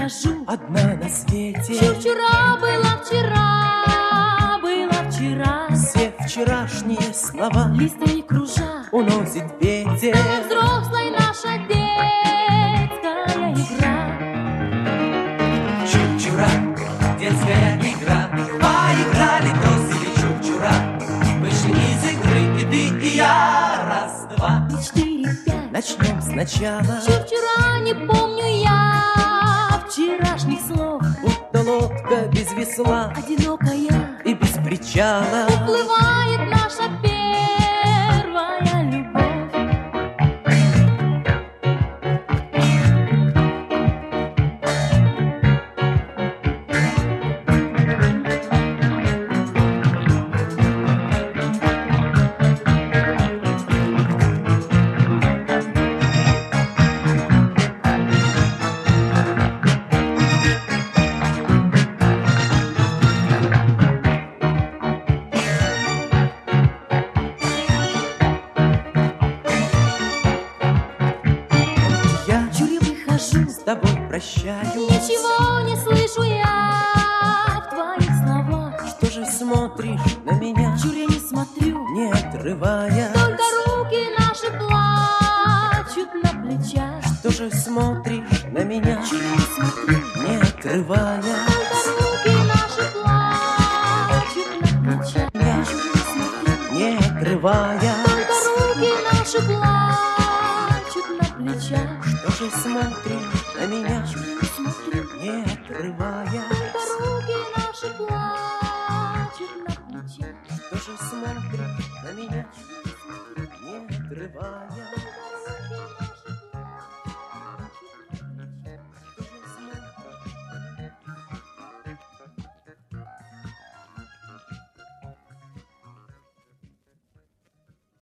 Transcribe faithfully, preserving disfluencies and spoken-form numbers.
хожу одна на свете. Вчера была вчера, была вчера. Все вчерашние слова листьями кружа уносит ветер. Взрослая наша детская игра. Чук-чура, детская игра. Поиграли, бросили чук-чура. Вышли из игры и ты, и я. Раз, два, И четыре, пять. начнем сначала. Вчера не помню я вчерашних слов. Будто лодка без весла Одинокая и без причала. уплывает наша первая любовь. С тобой прощаюсь. Ничего не слышу я в твоих словах. Что же смотришь на меня? Чур я не смотрю, не отрывая. только руки наши плачут на плечах. Что же смотришь на меня? Чур я не смотрю, не отрывая. только руки наши плачут на плечах. Я чур я не смотрю, не отрывая. только руки наши плачут на плечах. Что же смотришь на меня? Смотрю, не отрывая. только руки наши плачут на плечах. Что же смотришь на меня? не отрывая.